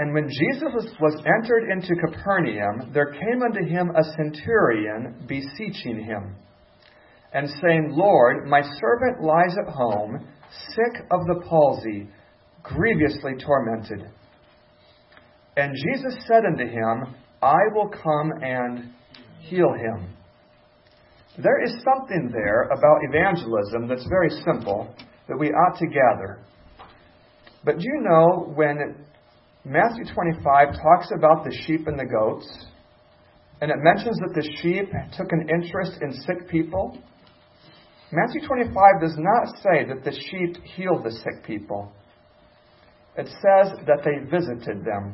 And when Jesus was entered into Capernaum, there came unto him a centurion beseeching him, and saying, Lord, my servant lies at home, sick of the palsy, grievously tormented. And Jesus said unto him, I will come and heal him. There is something there about evangelism that's very simple that we ought to gather. But do you know when Matthew 25 talks about the sheep and the goats, and it mentions that the sheep took an interest in sick people? Matthew 25 does not say that the sheep healed the sick people. It says that they visited them.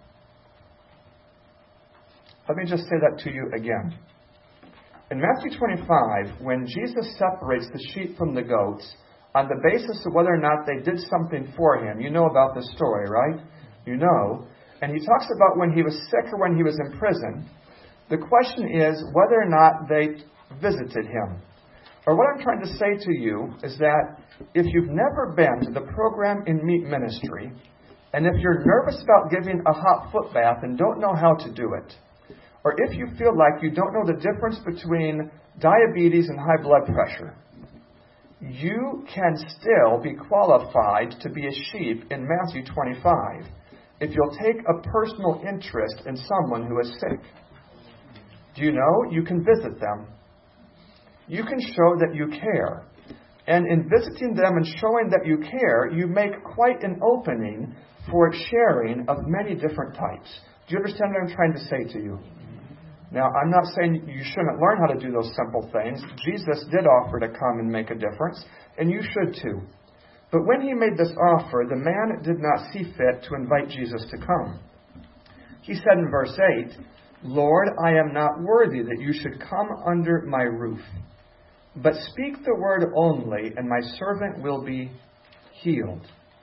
Let me just say that to you again. In Matthew 25, when Jesus separates the sheep from the goats on the basis of whether or not they did something for him, you know about this story, right? You know. And he talks about when he was sick or when he was in prison. The question is whether or not they visited him. Or what I'm trying to say to you is that if you've never been to the Program in Meat ministry, and if you're nervous about giving a hot foot bath and don't know how to do it, or if you feel like you don't know the difference between diabetes and high blood pressure, you can still be qualified to be a sheep in Matthew 25 if you'll take a personal interest in someone who is sick. Do you know? You can visit them. You can show that you care. And in visiting them and showing that you care, you make quite an opening for sharing of many different types. Do you understand what I'm trying to say to you? Now, I'm not saying you shouldn't learn how to do those simple things. Jesus did offer to come and make a difference, and you should too. But when he made this offer, the man did not see fit to invite Jesus to come. He said in verse 8, Lord, I am not worthy that you should come under my roof, but speak the word only, and my servant will be healed.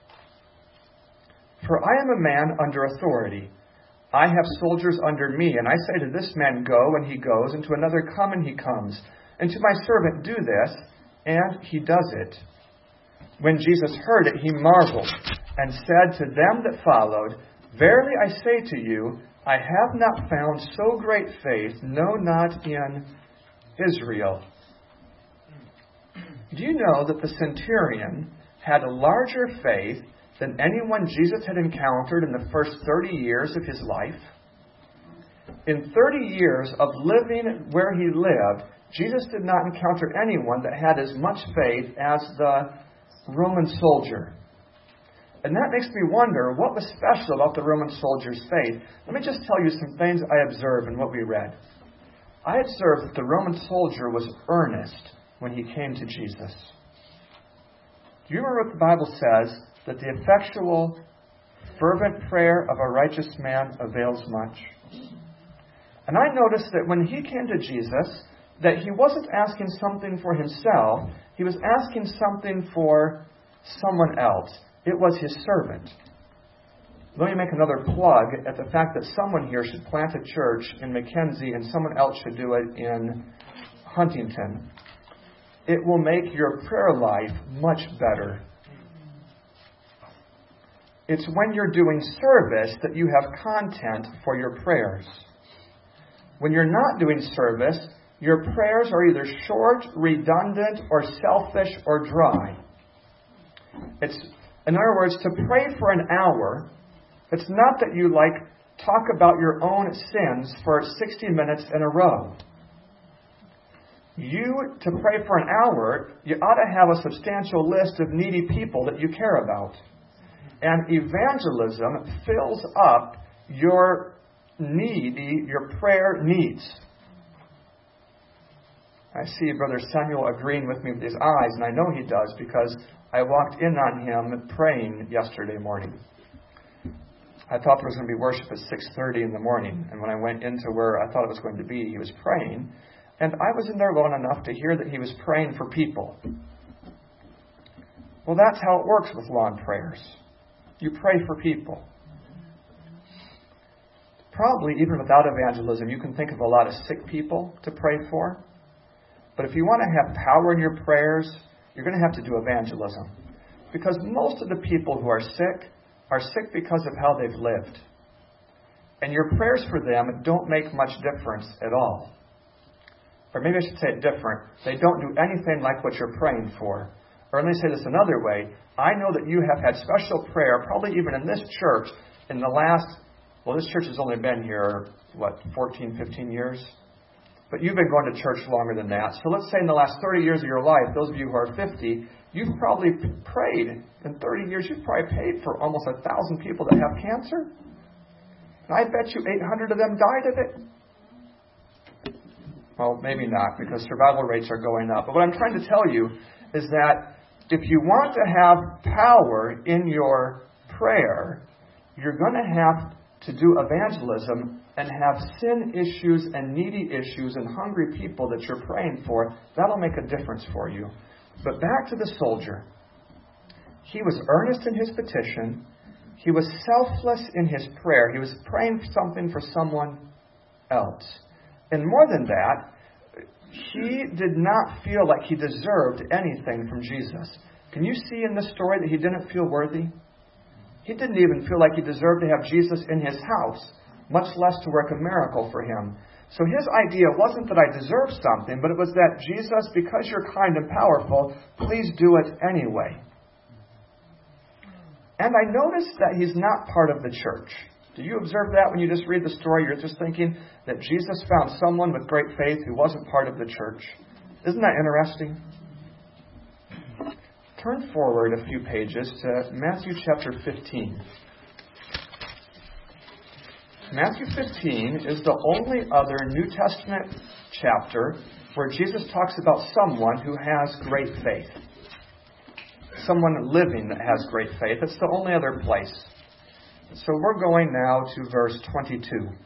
For I am a man under authority. I have soldiers under me, and I say to this man, go, and he goes, and to another, come, and he comes, and to my servant, do this, and he does it. When Jesus heard it, he marveled, and said to them that followed, Verily I say to you, I have not found so great faith, no, not in Israel. Do you know that the centurion had a larger faith than anyone Jesus had encountered in the first 30 years of his life? In 30 years of living where he lived, Jesus did not encounter anyone that had as much faith as the Roman soldier. And that makes me wonder, what was special about the Roman soldier's faith? Let me just tell you some things I observed in what we read. I observed that the Roman soldier was earnest when he came to Jesus. Do you remember what the Bible says? That the effectual, fervent prayer of a righteous man avails much. And I noticed that when he came to Jesus, that he wasn't asking something for himself, he was asking something for someone else. It was his servant. Let me make another plug at the fact that someone here should plant a church in Mackenzie and someone else should do it in Huntington. It will make your prayer life much better. It's when you're doing service that you have content for your prayers. When you're not doing service, your prayers are either short, redundant, or selfish, or dry. In other words, to pray for an hour, it's not that you talk about your own sins for 60 minutes in a row. To pray for an hour, you ought to have a substantial list of needy people that you care about. And evangelism fills up your prayer needs. I see Brother Samuel agreeing with me with his eyes, and I know he does because I walked in on him praying yesterday morning. I thought there was going to be worship at 6:30 in the morning, and when I went into where I thought it was going to be, he was praying, and I was in there long enough to hear that he was praying for people. Well, that's how it works with lawn prayers. You pray for people. Probably, even without evangelism, you can think of a lot of sick people to pray for. But if you want to have power in your prayers, you're going to have to do evangelism. Because most of the people who are sick are sick because of how they've lived. And your prayers for them don't make much difference at all. Or maybe I should say it different. They don't do anything like what you're praying for. Or let me say this another way. I know that you have had special prayer, probably even in this church, in the last, this church has only been here, 14, 15 years? But you've been going to church longer than that. So let's say in the last 30 years of your life, those of you who are 50, you've probably prayed. In 30 years, you've probably prayed for almost 1,000 people that have cancer. And I bet you 800 of them died of it. Well, maybe not, because survival rates are going up. But what I'm trying to tell you is that if you want to have power in your prayer, you're going to have to do evangelism and have sin issues and needy issues and hungry people that you're praying for. That'll make a difference for you. But back to the soldier. He was earnest in his petition. He was selfless in his prayer. He was praying something for someone else. And more than that, he did not feel like he deserved anything from Jesus. Can you see in this story that he didn't feel worthy? He didn't even feel like he deserved to have Jesus in his house, much less to work a miracle for him. So his idea wasn't that I deserve something, but it was that Jesus, because you're kind and powerful, please do it anyway. And I noticed that he's not part of the church. Do you observe that when you just read the story? You're just thinking that Jesus found someone with great faith who wasn't part of the church. Isn't that interesting? Turn forward a few pages to Matthew chapter 15. Matthew 15 is the only other New Testament chapter where Jesus talks about someone who has great faith. Someone living that has great faith. It's the only other place. So we're going now to verse 22.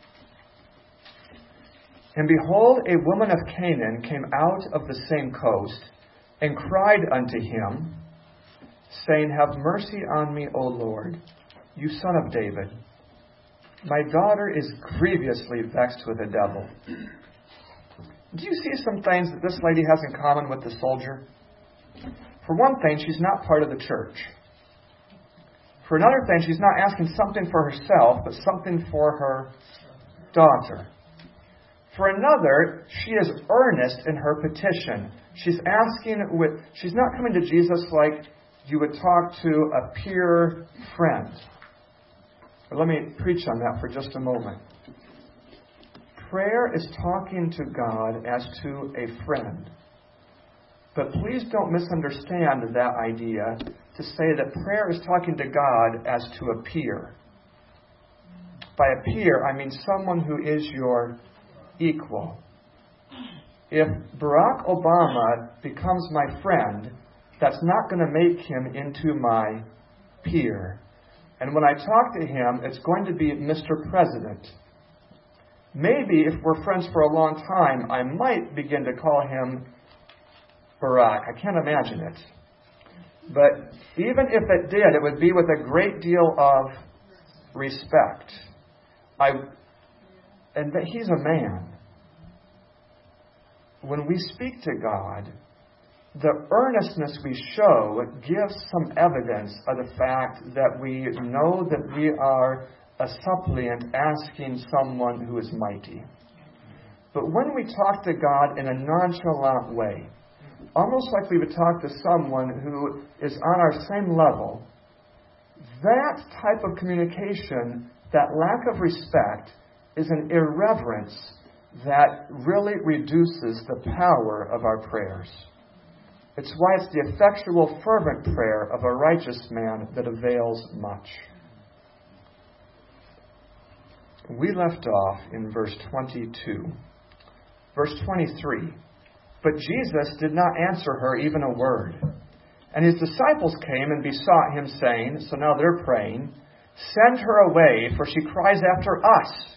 And behold, a woman of Canaan came out of the same coast and cried unto him, saying, Have mercy on me, O Lord, you son of David. My daughter is grievously vexed with a devil. Do you see some things that this lady has in common with the soldier? For one thing, she's not part of the church. For another thing, she's not asking something for herself, but something for her daughter. For another, she is earnest in her petition. She's not coming to Jesus like you would talk to a peer friend. But let me preach on that for just a moment. Prayer is talking to God as to a friend. But please don't misunderstand that idea to say that prayer is talking to God as to a peer. By a peer, I mean someone who is your equal. If Barack Obama becomes my friend, that's not going to make him into my peer. And when I talk to him, it's going to be Mr. President. Maybe if we're friends for a long time, I might begin to call him Barack. I can't imagine it. But even if it did, it would be with a great deal of respect. And that he's a man. When we speak to God, the earnestness we show gives some evidence of the fact that we know that we are a suppliant asking someone who is mighty. But when we talk to God in a nonchalant way, almost like we would talk to someone who is on our same level, that type of communication, that lack of respect, is an irreverence that really reduces the power of our prayers. It's why it's the effectual, fervent prayer of a righteous man that avails much. We left off in verse 22. Verse 23. But Jesus did not answer her even a word. And his disciples came and besought him, saying, so now they're praying, Send her away, for she cries after us.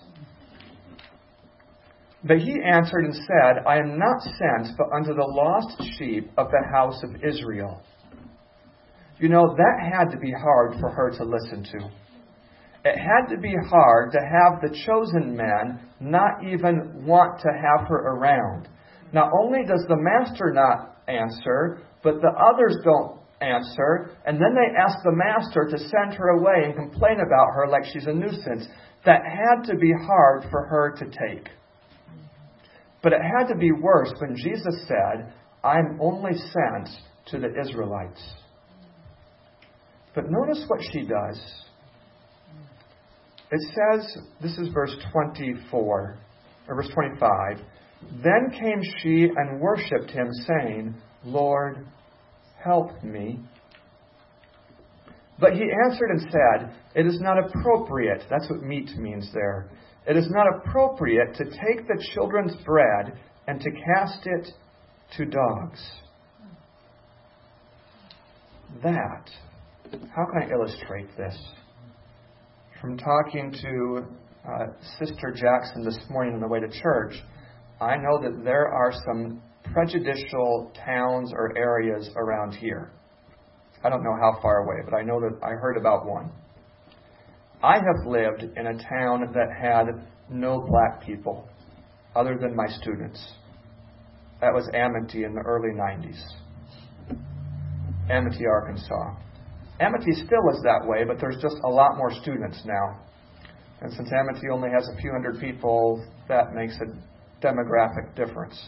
But he answered and said, I am not sent but unto the lost sheep of the house of Israel. You know, that had to be hard for her to listen to. It had to be hard to have the chosen men not even want to have her around. Not only does the master not answer, but the others don't answer, and then they ask the master to send her away and complain about her like she's a nuisance. That had to be hard for her to take. But it had to be worse when Jesus said, I'm only sent to the Israelites. But notice what she does. It says, this is verse 24, or verse 25, Then came she and worshipped him, saying, Lord, help me. But he answered and said, It is not appropriate, that's what meat means there. It is not appropriate to take the children's bread and to cast it to dogs. That, how can I illustrate this? From talking to Sister Jackson this morning on the way to church, I know that there are some prejudicial towns or areas around here. I don't know how far away, but I know that I heard about one. I have lived in a town that had no black people other than my students. That was Amity in the early 90s. Amity, Arkansas. Amity still is that way, but there's just a lot more students now. And since Amity only has a few hundred people, that makes a demographic difference.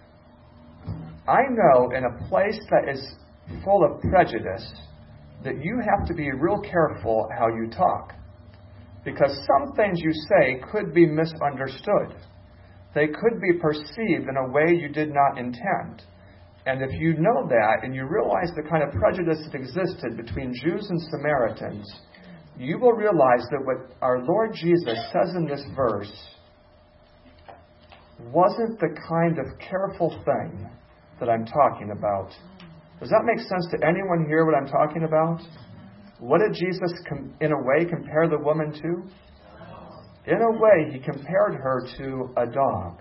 I know in a place that is full of prejudice that you have to be real careful how you talk. Because some things you say could be misunderstood. They could be perceived in a way you did not intend. And if you know that and you realize the kind of prejudice that existed between Jews and Samaritans, you will realize that what our Lord Jesus says in this verse wasn't the kind of careful thing that I'm talking about. Does that make sense to anyone here what I'm talking about? What did Jesus, in a way, compare the woman to? In a way, he compared her to a dog.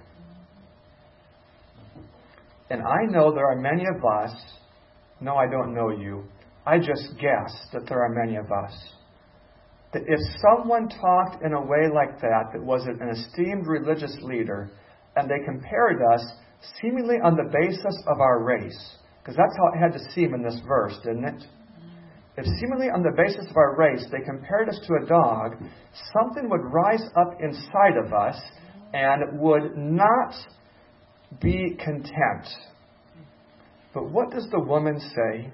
And I know there are many of us, no, I don't know you, I just guess that there are many of us, that if someone talked in a way like that was an esteemed religious leader, and they compared us seemingly on the basis of our race, because that's how it had to seem in this verse, didn't it? If seemingly on the basis of our race they compared us to a dog, something would rise up inside of us and would not be content. But what does the woman say?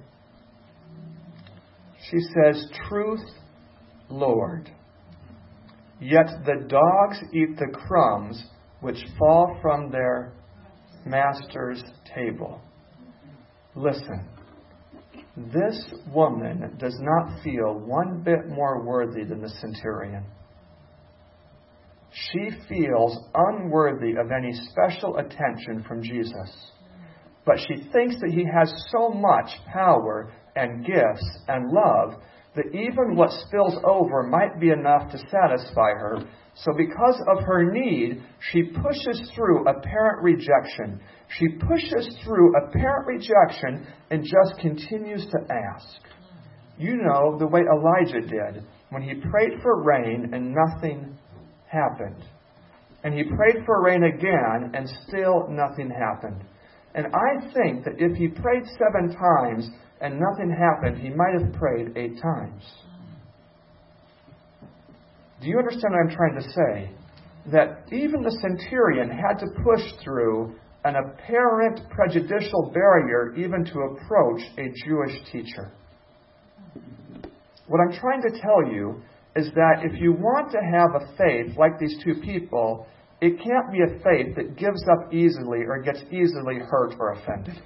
She says, Truth, Lord. Yet the dogs eat the crumbs which fall from their master's table. Listen, this woman does not feel one bit more worthy than the centurion. She feels unworthy of any special attention from Jesus. But she thinks that he has so much power and gifts and love that even what spills over might be enough to satisfy her. So because of her need, she pushes through apparent rejection. She pushes through apparent rejection and just continues to ask. You know, the way Elijah did when he prayed for rain and nothing happened. And he prayed for rain again and still nothing happened. And I think that if he prayed 7 times and nothing happened, he might have prayed 8 times. Do you understand what I'm trying to say? That even the centurion had to push through an apparent prejudicial barrier even to approach a Jewish teacher. What I'm trying to tell you is that if you want to have a faith like these 2 people, it can't be a faith that gives up easily or gets easily hurt or offended.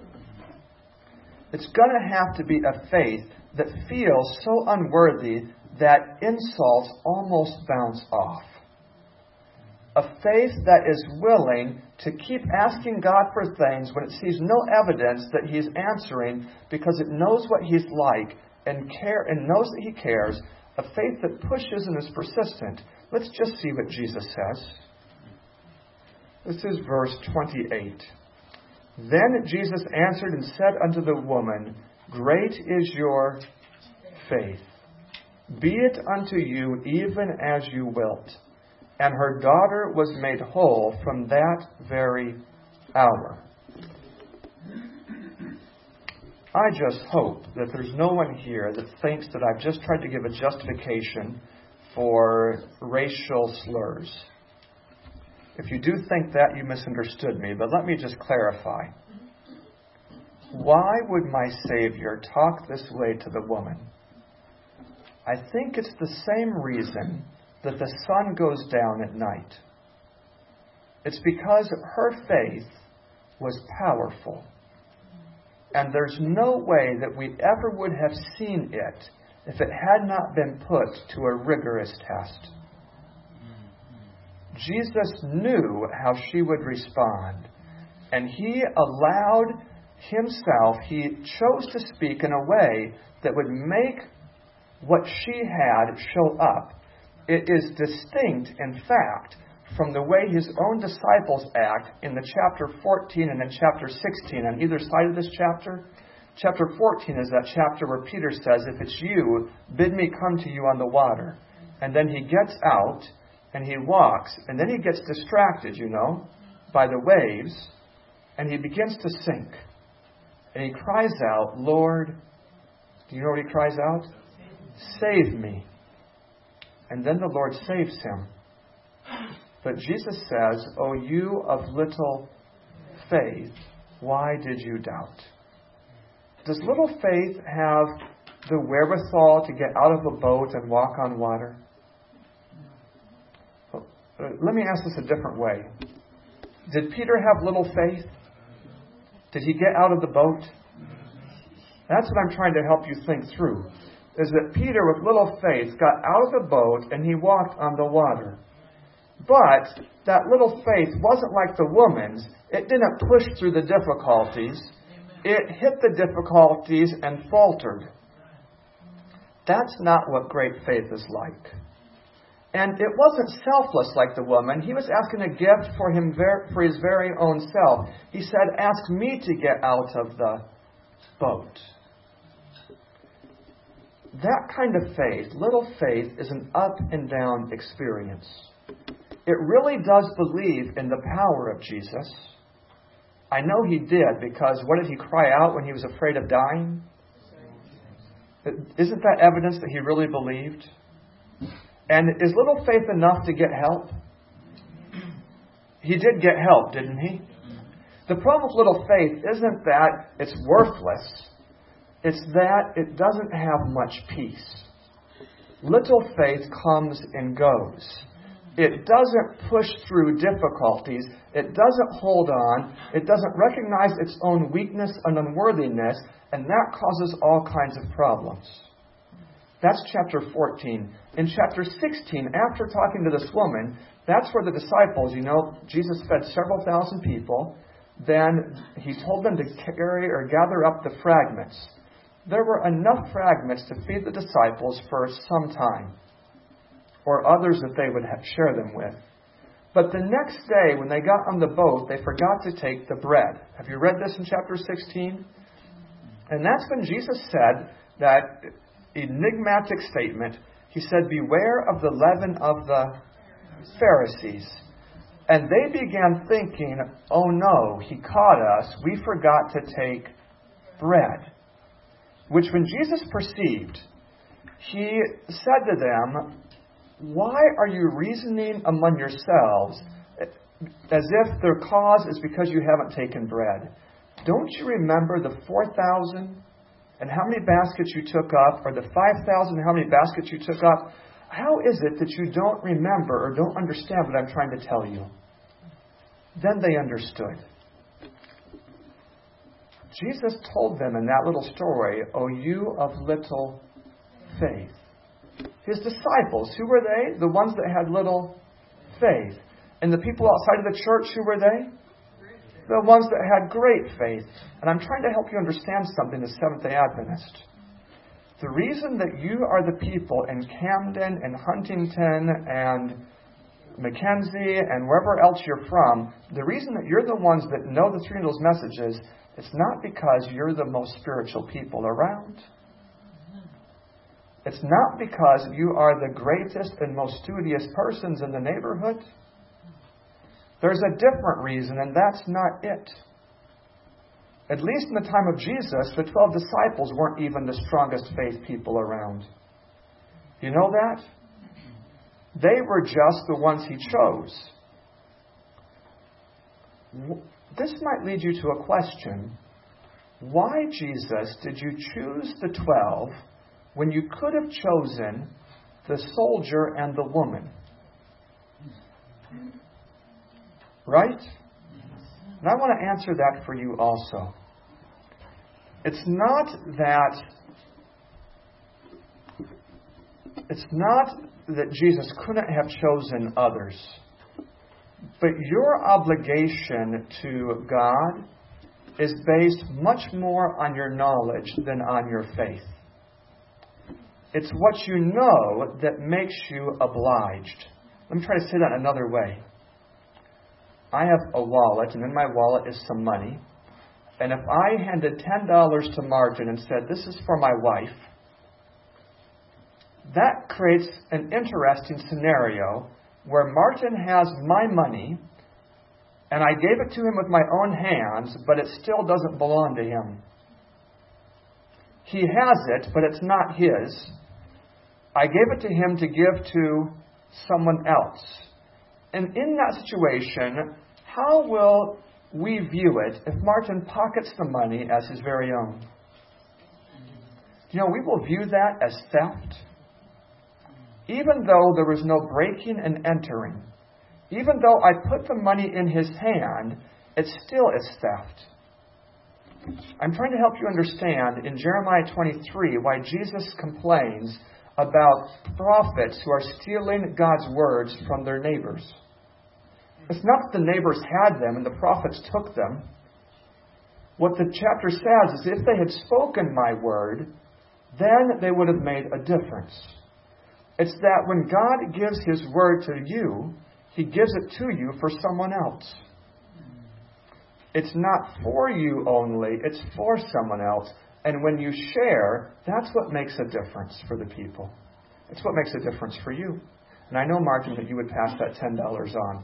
It's going to have to be a faith that feels so unworthy that insults almost bounce off. A faith that is willing to keep asking God for things when it sees no evidence that He's answering because it knows what He's like and knows that He cares. A faith that pushes and is persistent. Let's just see what Jesus says. This is verse 28. Then Jesus answered and said unto the woman, Great is your faith. Be it unto you even as you wilt. And her daughter was made whole from that very hour. I just hope that there's no one here that thinks that I've just tried to give a justification for racial slurs. If you do think that, you misunderstood me, but let me just clarify. Why would my Savior talk this way to the woman? I think it's the same reason that the sun goes down at night. It's because her faith was powerful. And there's no way that we ever would have seen it if it had not been put to a rigorous test. Jesus knew how she would respond. And He allowed Himself, He chose to speak in a way that would make what she had show up. It is distinct, in fact, from the way His own disciples act in the chapter 14 and in chapter 16 on either side of this chapter. Chapter 14 is that chapter where Peter says, if it's you, bid me come to you on the water. And then he gets out and he walks, and then he gets distracted, by the waves, and he begins to sink. And he cries out, Lord, do you know what he cries out? Save me. And then the Lord saves him. But Jesus says, O you of little faith, why did you doubt? Does little faith have the wherewithal to get out of a boat and walk on water? Let me ask this a different way. Did Peter have little faith? Did he get out of the boat? That's what I'm trying to help you think through. Is that Peter, with little faith, got out of the boat and he walked on the water. But that little faith wasn't like the woman's. It didn't push through the difficulties. It hit the difficulties and faltered. That's not what great faith is like. And it wasn't selfless like the woman. He was asking a gift for his very own self. He said, ask me to get out of the boat. That kind of faith, little faith, is an up and down experience. It really does believe in the power of Jesus. I know he did, because what did he cry out when he was afraid of dying? Isn't that evidence that he really believed? And is little faith enough to get help? He did get help, didn't he? The problem with little faith isn't that it's worthless. It's that it doesn't have much peace. Little faith comes and goes. It doesn't push through difficulties. It doesn't hold on. It doesn't recognize its own weakness and unworthiness, and that causes all kinds of problems. That's chapter 14. In chapter 16, after talking to this woman, that's where the disciples, Jesus fed several thousand people. Then he told them to carry or gather up the fragments. There were enough fragments to feed the disciples for some time, or others that they would share them with. But the next day, when they got on the boat, they forgot to take the bread. Have you read this in chapter 16? And that's when Jesus said that enigmatic statement. He said, beware of the leaven of the Pharisees. And they began thinking, oh no, he caught us. We forgot to take bread. Which when Jesus perceived, he said to them, why are you reasoning among yourselves as if their cause is because you haven't taken bread? Don't you remember the 4,000 and how many baskets you took up, or the 5,000 and how many baskets you took up? How is it that you don't remember or don't understand what I'm trying to tell you? Then they understood. Jesus told them in that little story, O you of little faith. His disciples, who were they? The ones that had little faith. And the people outside of the church, who were they? The ones that had great faith. And I'm trying to help you understand something as Seventh-day Adventist. The reason that you are the people in Camden and Huntington and Mackenzie and wherever else you're from, the reason that you're the ones that know the three of those messages, it's not because you're the most spiritual people around. It's not because you are the greatest and most studious persons in the neighborhood. There's a different reason, and that's not it. At least in the time of Jesus, the 12 disciples weren't even the strongest faith people around. You know that? They were just the ones he chose. This might lead you to a question. Why, Jesus, did you choose the 12 when you could have chosen the soldier and the woman? Right? And I want to answer that for you also. It's not that Jesus couldn't have chosen others. But your obligation to God is based much more on your knowledge than on your faith. It's what you know that makes you obliged. Let me try to say that another way. I have a wallet, and in my wallet is some money. And if I handed $10 to Martin and said, "This is for my wife," that creates an interesting scenario where Martin has my money, and I gave it to him with my own hands, but it still doesn't belong to him. He has it, but it's not his. I gave it to him to give to someone else. And in that situation, how will we view it if Martin pockets the money as his very own? We will view that as theft. Even though there was no breaking and entering, even though I put the money in his hand, it still is theft. I'm trying to help you understand in Jeremiah 23 why Jesus complains about prophets who are stealing God's words from their neighbors. It's not that the neighbors had them and the prophets took them. What the chapter says is if they had spoken my word, then they would have made a difference. It's that when God gives His word to you, He gives it to you for someone else. It's not for you only, it's for someone else. And when you share, that's what makes a difference for the people. It's what makes a difference for you. And I know, Martin, that you would pass that $10 on.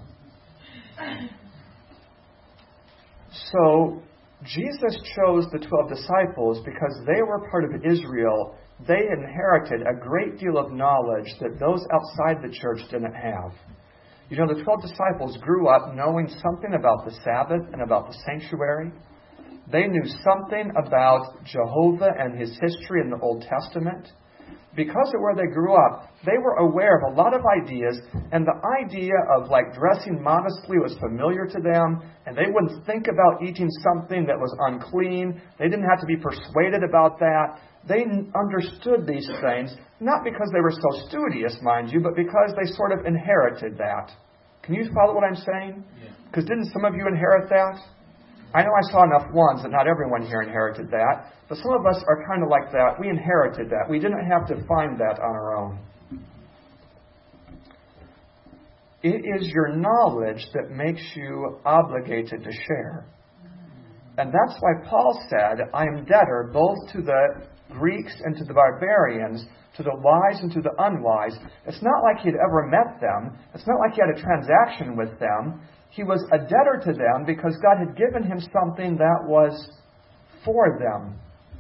So, Jesus chose the 12 disciples because they were part of Israel. They inherited a great deal of knowledge that those outside the church didn't have. The 12 disciples grew up knowing something about the Sabbath and about the sanctuary. They knew something about Jehovah and His history in the Old Testament. Because of where they grew up, they were aware of a lot of ideas, and the idea of dressing modestly was familiar to them, and they wouldn't think about eating something that was unclean. They didn't have to be persuaded about that. They understood these things, not because they were so studious, mind you, but because they sort of inherited that. Can you follow what I'm saying? Because didn't some of you inherit that? I know I saw enough ones that not everyone here inherited that, but some of us are kind of like that. We inherited that. We didn't have to find that on our own. It is your knowledge that makes you obligated to share. And that's why Paul said, I am debtor both to the Greeks and to the barbarians, to the wise and to the unwise. It's not like he had ever met them. It's not like he had a transaction with them. He was a debtor to them because God had given him something that was for them.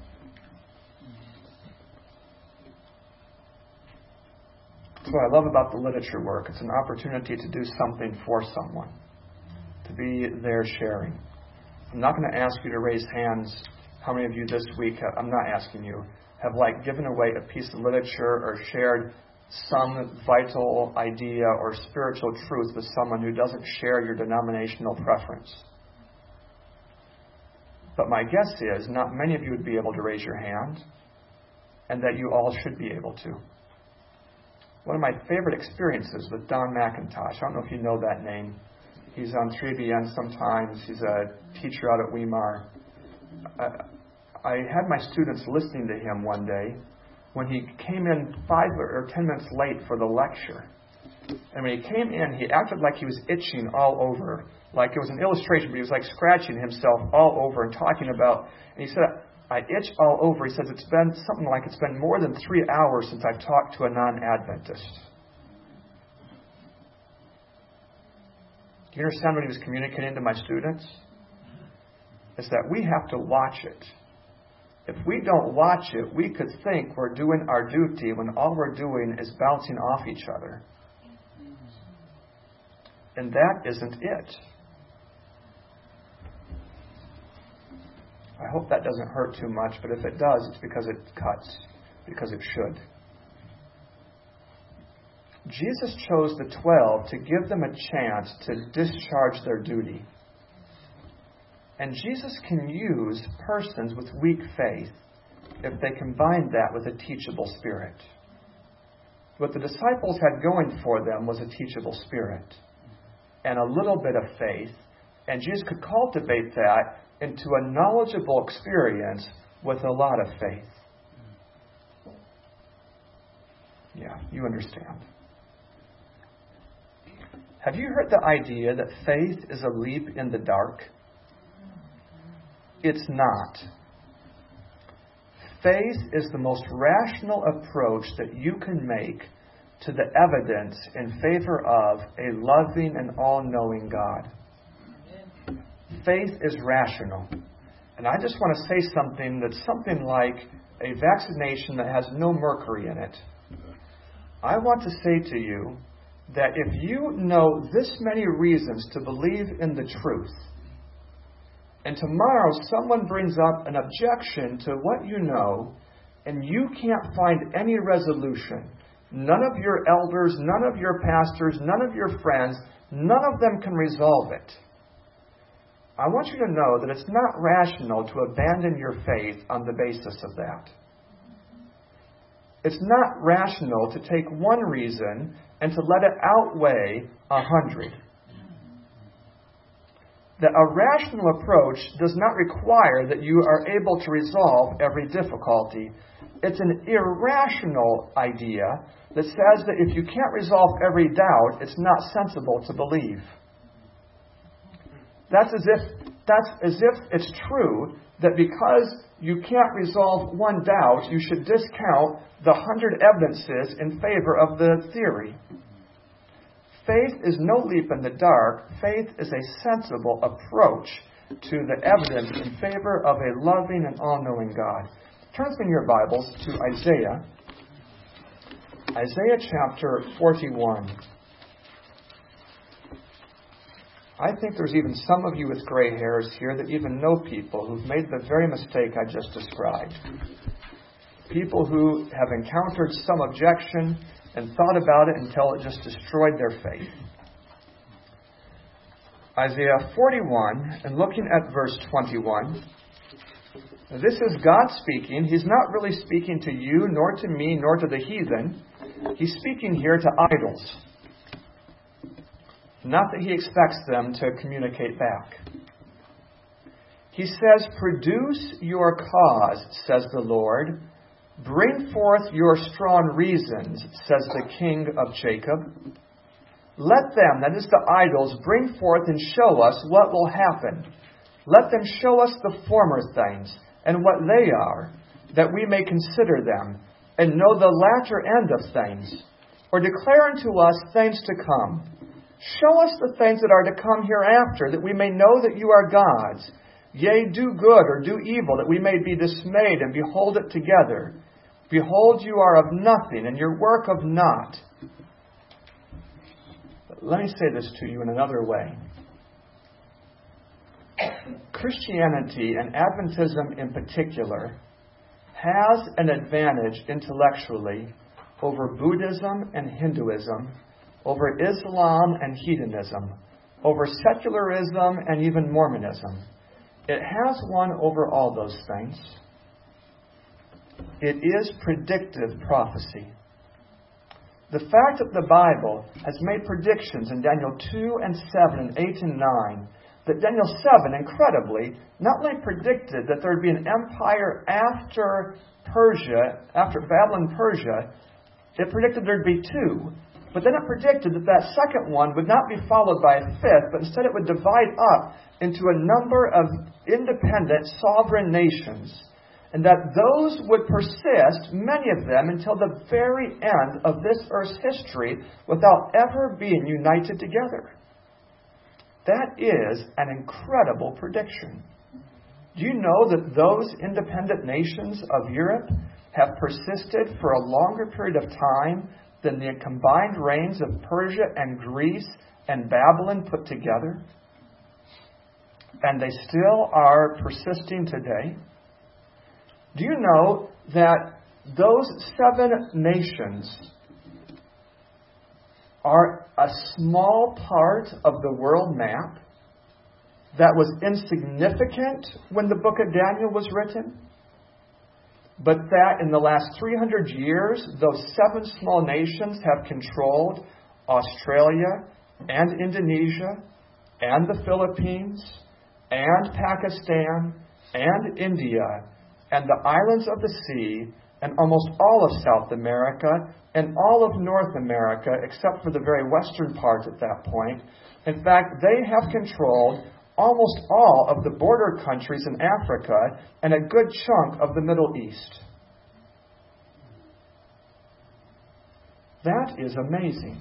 That's what I love about the literature work. It's an opportunity to do something for someone, to be there sharing. I'm not going to ask you to raise hands. How many of you this week, I'm not asking you, have given away a piece of literature or shared some vital idea or spiritual truth with someone who doesn't share your denominational preference? But my guess is not many of you would be able to raise your hand, and that you all should be able to. One of my favorite experiences with Don McIntosh, I don't know if you know that name. He's on 3BN sometimes. He's a teacher out at Weimar. I had my students listening to him one day when he came in 5 or 10 minutes late for the lecture. And when he came in, he acted like he was itching all over. Like it was an illustration, but he was scratching himself all over and talking about, and he said, I itch all over. He says, it's been more than 3 hours since I've talked to a non-Adventist. Do you understand what he was communicating to my students? is that we have to watch it. If we don't watch it, we could think we're doing our duty when all we're doing is bouncing off each other. And that isn't it. I hope that doesn't hurt too much, but if it does, it's because it cuts, because it should. Jesus chose the 12 to give them a chance to discharge their duty. And Jesus can use persons with weak faith if they combine that with a teachable spirit. What the disciples had going for them was a teachable spirit and a little bit of faith, and Jesus could cultivate that into a knowledgeable experience with a lot of faith. Yeah, you understand. Have you heard the idea that faith is a leap in the dark? It's not. Faith is the most rational approach that you can make to the evidence in favor of a loving and all-knowing God. Faith is rational. And I just want to say something that's something like a vaccination that has no mercury in it. I want to say to you that if you know this many reasons to believe in the truth, and tomorrow someone brings up an objection to what you know, and you can't find any resolution, none of your elders, none of your pastors, none of your friends, none of them can resolve it. I want you to know that it's not rational to abandon your faith on the basis of that. It's not rational to take one reason and to let it outweigh 100. That a rational approach does not require that you are able to resolve every difficulty. It's an irrational idea that says that if you can't resolve every doubt, it's not sensible to believe. That's as if it's true that because you can't resolve one doubt, you should discount the 100 evidences in favor of the theory. Faith is no leap in the dark. Faith is a sensible approach to the evidence in favor of a loving and all-knowing God. Turn in your Bibles to Isaiah. Isaiah chapter 41. I think there's even some of you with gray hairs here that even know people who've made the very mistake I just described. People who have encountered some objection and thought about it until it just destroyed their faith. Isaiah 41, and looking at verse 21, this is God speaking. He's not really speaking to you, nor to me, nor to the heathen. He's speaking here to idols. Not that he expects them to communicate back. He says, "Produce your cause, says the Lord. Bring forth your strong reasons, says the King of Jacob. Let them," that is the idols, "bring forth and show us what will happen. Let them show us the former things and what they are, that we may consider them and know the latter end of things, or declare unto us things to come. Show us the things that are to come hereafter, that we may know that you are gods. Yea, do good or do evil, that we may be dismayed and behold it together. Behold, you are of nothing, and your work of naught." Let me say this to you in another way. Christianity, and Adventism in particular, has an advantage intellectually over Buddhism and Hinduism, over Islam and hedonism, over secularism and even Mormonism. It has one over all those things. It is predictive prophecy. The fact that the Bible has made predictions in Daniel 2 and 7 and 8 and 9, that Daniel 7, incredibly, not only predicted that there would be an empire after Persia, after Babylon, Persia, it predicted there would be two. But then it predicted that that second one would not be followed by a fifth, but instead it would divide up into a number of independent sovereign nations. And that those would persist, many of them, until the very end of this earth's history without ever being united together. That is an incredible prediction. Do you know that those independent nations of Europe have persisted for a longer period of time than the combined reigns of Persia and Greece and Babylon put together? And they still are persisting today? Do you know that those 7 nations are a small part of the world map that was insignificant when the book of Daniel was written, but that in the last 300 years, those 7 small nations have controlled Australia and Indonesia and the Philippines and Pakistan and India and the islands of the sea and almost all of South America and all of North America, except for the very western part at that point. In fact, they have controlled almost all of the border countries in Africa and a good chunk of the Middle East. That is amazing.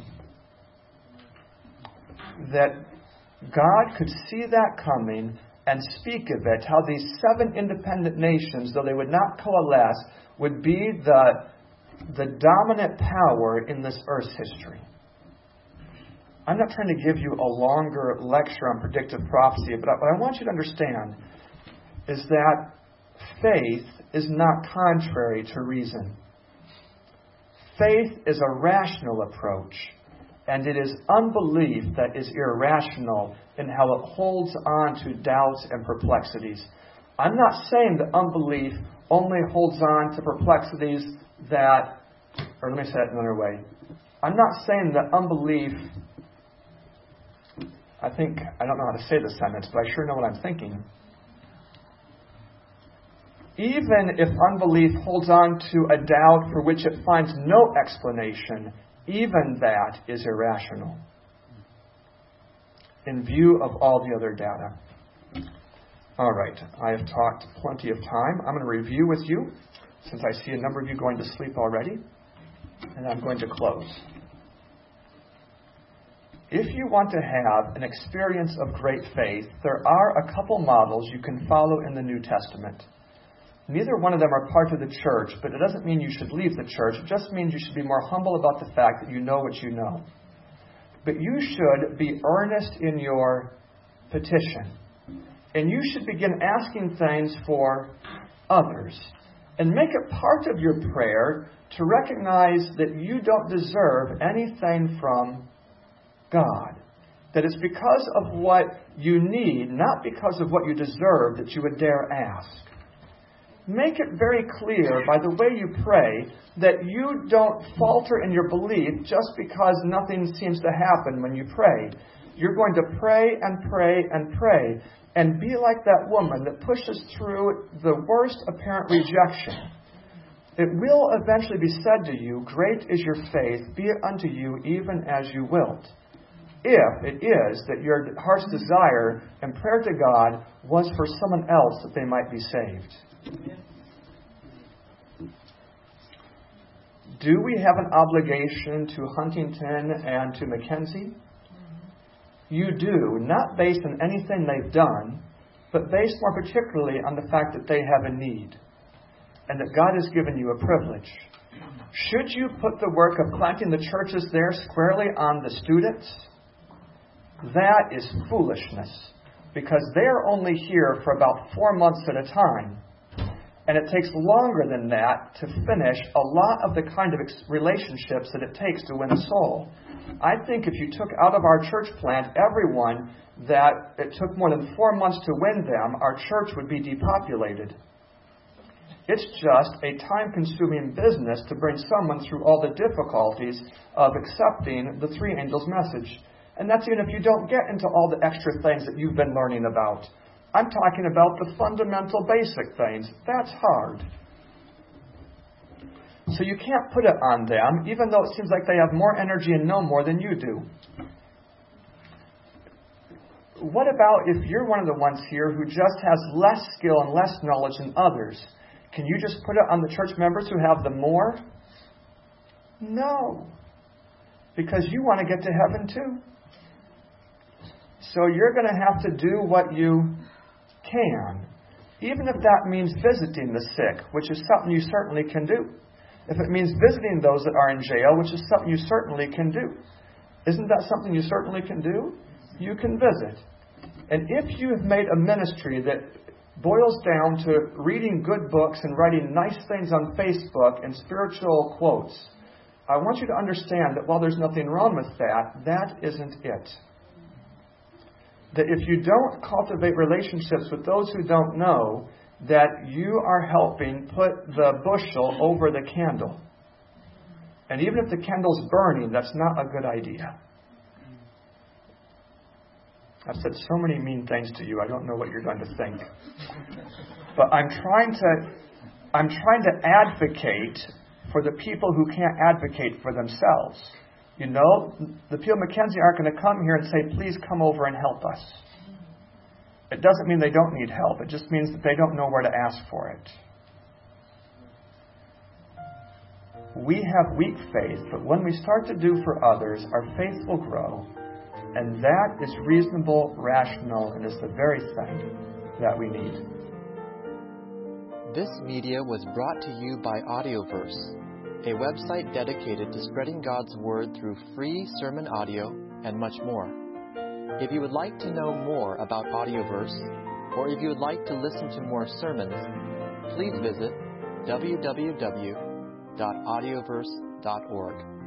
That God could see that coming and speak of it, how these 7 independent nations, though they would not coalesce, would be the dominant power in this earth's history. I'm not trying to give you a longer lecture on predictive prophecy, but what I want you to understand is that faith is not contrary to reason. Faith is a rational approach, and it is unbelief that is irrational in how it holds on to doubts and perplexities. I'm not saying that unbelief only holds on to perplexities that, or let me say it another way. I'm not saying that unbelief, I don't know how to say this sentence, but I sure know what I'm thinking. Even if unbelief holds on to a doubt for which it finds no explanation, even that is irrational in view of all the other data. All right, I have talked plenty of time. I'm going to review with you, since I see a number of you going to sleep already, and I'm going to close. If you want to have an experience of great faith, there are a couple models you can follow in the New Testament. Neither one of them are part of the church, but it doesn't mean you should leave the church. It just means you should be more humble about the fact that you know what you know. But you should be earnest in your petition. And you should begin asking things for others. And make it part of your prayer to recognize that you don't deserve anything from God. That it's because of what you need, not because of what you deserve, that you would dare ask. Make it very clear by the way you pray that you don't falter in your belief just because nothing seems to happen when you pray. You're going to pray and pray and pray and be like that woman that pushes through the worst apparent rejection. It will eventually be said to you, "Great is your faith, be it unto you even as you wilt." If it is that your heart's desire and prayer to God was for someone else that they might be saved. Do we have an obligation to Huntington and to Mackenzie? You do, not based on anything they've done, but based more particularly on the fact that they have a need and that God has given you a privilege. Should you put the work of planting the churches there squarely on the students? That is foolishness, because they're only here for about 4 months at a time. And it takes longer than that to finish a lot of the kind of relationships that it takes to win a soul. I think if you took out of our church plant everyone that it took more than 4 months to win them, our church would be depopulated. It's just a time-consuming business to bring someone through all the difficulties of accepting the 3 angels' message. And that's even if you don't get into all the extra things that you've been learning about. I'm talking about the fundamental basic things. That's hard. So you can't put it on them, even though it seems like they have more energy and know more than you do. What about if you're one of the ones here who just has less skill and less knowledge than others? Can you just put it on the church members who have the more? No. Because you want to get to heaven too. So you're going to have to do what you can. Even if that means visiting the sick, which is something you certainly can do. If it means visiting those that are in jail, which is something you certainly can do. Isn't that something you certainly can do? You can visit. And if you have made a ministry that boils down to reading good books and writing nice things on Facebook and spiritual quotes, I want you to understand that while there's nothing wrong with that, that isn't it. That if you don't cultivate relationships with those who don't know, that you are helping put the bushel over the candle. And even if the candle's burning, that's not a good idea. I've said so many mean things to you, I don't know what you're going to think. But I'm trying to advocate for the people who can't advocate for themselves. You know, the people at Mackenzie aren't going to come here and say, please come over and help us. It doesn't mean they don't need help. It just means that they don't know where to ask for it. We have weak faith, but when we start to do for others, our faith will grow. And that is reasonable, rational, and is the very thing that we need. This media was brought to you by Audioverse, a website dedicated to spreading God's Word through free sermon audio and much more. If you would like to know more about Audioverse, or if you would like to listen to more sermons, please visit www.audioverse.org.